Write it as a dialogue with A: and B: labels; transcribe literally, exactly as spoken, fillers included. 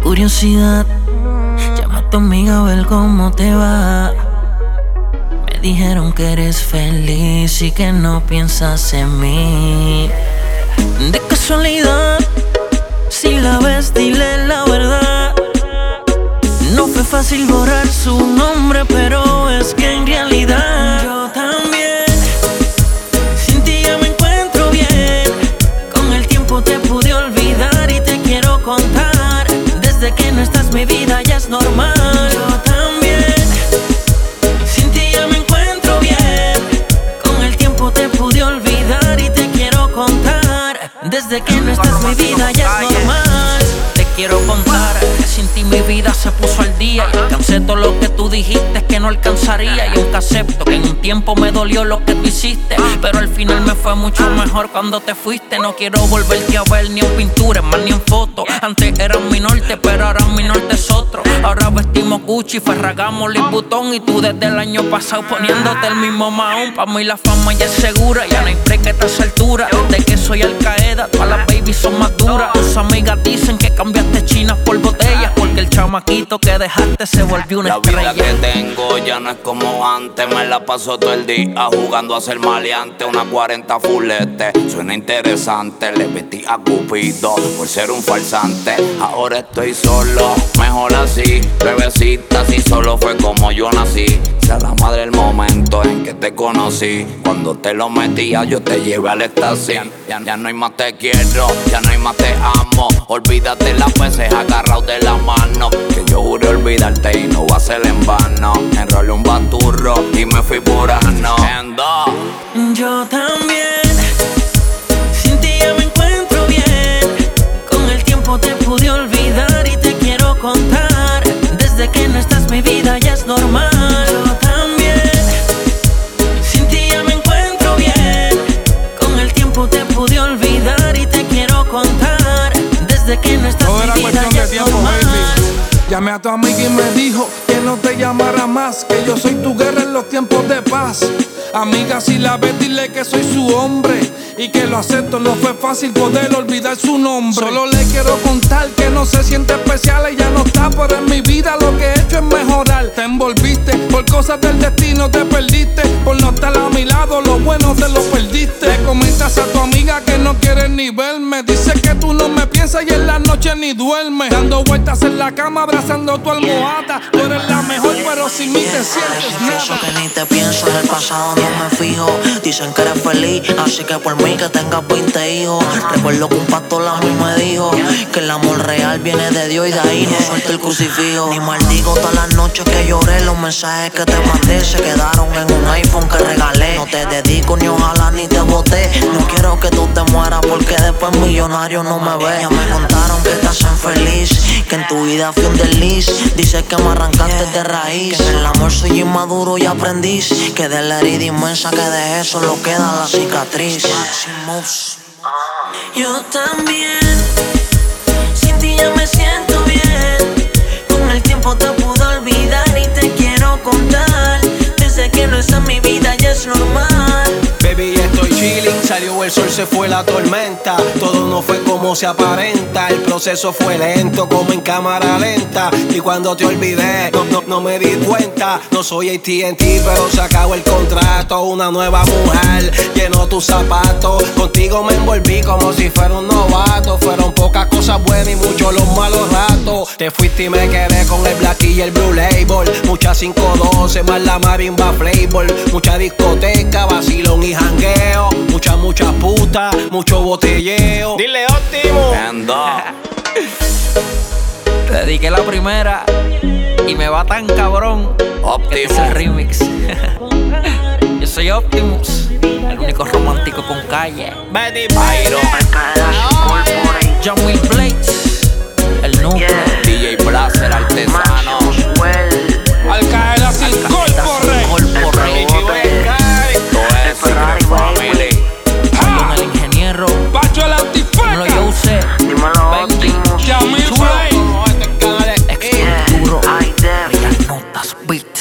A: curiosidad, llama a tu amiga a ver cómo te va. Me dijeron que eres feliz y que no piensas en mí. De casualidad, si la ves, dile la verdad. No fue fácil borrar su nombre, pero es que en realidad yo también sin ti ya me encuentro bien. Con el tiempo te pude olvidar y te quiero contar. Desde que no estás mi vida ya es normal. Yo también sin ti ya me encuentro bien. Con el tiempo te pude olvidar y te quiero contar. Desde que no estás mi vida ya es normal. Te quiero contar que sin ti mi vida se puso al día. Y alcancé todo lo que tú dijiste que no alcanzaría. Y aunque acepto que en un tiempo me dolió lo que tú hiciste, pero al final me fue mucho mejor cuando te fuiste. No quiero volverte a ver ni en pintura, más ni en foto. Antes eras mi norte, pero ahora mi norte es otro. Ahora vestimos Gucci, Ferragamo, Louis Vuitton. Y tú desde el año pasado poniéndote el mismo Mahón. Pa' mí la fama ya es segura, ya no hay break a esta altura. Desde que soy Al Qaeda, todas las babies son más duras. Tus amigas dicen que cambiaste chinas por botellas, porque el chamaquito que dejaste se volvió una estrella.
B: La vida que tengo ya no es como antes. Me la paso todo el día jugando a ser maleante. Una cuarenta fulete, suena interesante. Le metí a Cupido por ser un farsante. Ahora estoy solo, mejor así. Bebecita, si solo fue como yo nací. Sea la madre el momento en que te conocí. Cuando te lo metía yo te llevé al éxtasis. Ya, ya, ya no hay más te quiero, ya no hay más te amo. Olvídate las veces agarrado de la mano, que yo juré olvidarte y no va a ser en vano. Enrolé un baturro y me fui por ano.
A: Yo también sin ti ya me encuentro bien. Con el tiempo te pude olvidar y te quiero contar. Desde que no estás mi vida ya es normal. Yo también sin ti ya me encuentro bien. Con el tiempo te pude olvidar y te quiero contar. Desde que no estás
C: Todo
A: mi vida ya es normal.
C: Llamé a tu amiga y me dijo que no te llamara más, que yo soy tu guerra en los tiempos de paz. Amiga, si la ves, dile que soy su hombre y que lo acepto, no fue fácil poder olvidar su nombre. Solo le quiero contar que no se siente especial, ella no está, pero en mi vida lo que he hecho es mejorar. Te envolviste, por cosas del destino te perdiste, por no estar a mi lado, lo bueno te lo perdiste. Le comentas a tu amiga que no quieres ni verme, dice que tú no me piensas y en la noche ni duermes. Dando vueltas en la cama, abrazando tu almohada. Tú eres la mejor, pero sin mí te sientes nada.
D: Eso que ni te pienso, en el pasado no me fijo. Dicen que eres feliz, así que por mí que tengas veinte hijos. Recuerdo que un pastor a mí me dijo que el amor real viene de Dios y de ahí no suelta el crucifijo. Ni maldigo todas las noches que lloré, los mensajes que te mandé se quedaron en un iPhone que regalé. No te dedico ni ojalá ni te boté. No quiero que tú te mueras porque después millonario no me ve. Ya me contaron que estás infeliz, que en tu vida fui un desliz. Dices que me arrancaste de raíz, que en el amor soy inmaduro y aprendiz, que de la herida inmensa que de eso solo queda la cicatriz.
A: Yo también sin ti ya me siento bien. Con el tiempo te pude olvidar y te quiero contar. Desde que no está en mi vida ya es normal.
E: Baby, estoy chilling, salió el sol, se fue la tormenta. Todo no fue como se aparenta, el proceso fue lento como en cámara lenta. Y cuando te olvidé, no, no, no me di cuenta. No soy A T and T, pero se acabó el contrato. Una nueva mujer llenó tus zapatos. Contigo me envolví como si fuera un novato. Fueron pocas cosas buenas y muchos los malos ratos. Te fuiste y me quedé con el Black y el Blue Label. Mucha cinco doce más la marimba flavor. Mucha discoteca, vacilón y jangueo. Mucha, mucha puta, mucho botelleo. Dile óptimo.
A: Te dediqué la primera y me va tan cabrón.
B: Optimus.
A: Que este es el remix. Yo soy Optimus, el único romántico con calle.
E: Betty Byron,
A: John Will Blades, el núcleo.
D: Yeah.
B: D J Blaster, artesano.
C: Al caer así, corporre.
A: Corporre.
B: Todo es Secret Family.
A: Con el ingeniero
C: Pacho el antifeca.
A: no lo usé. Benji,
C: Yamil
A: chulo.
C: Bey.
A: Ex duro. Brillas notas, beat.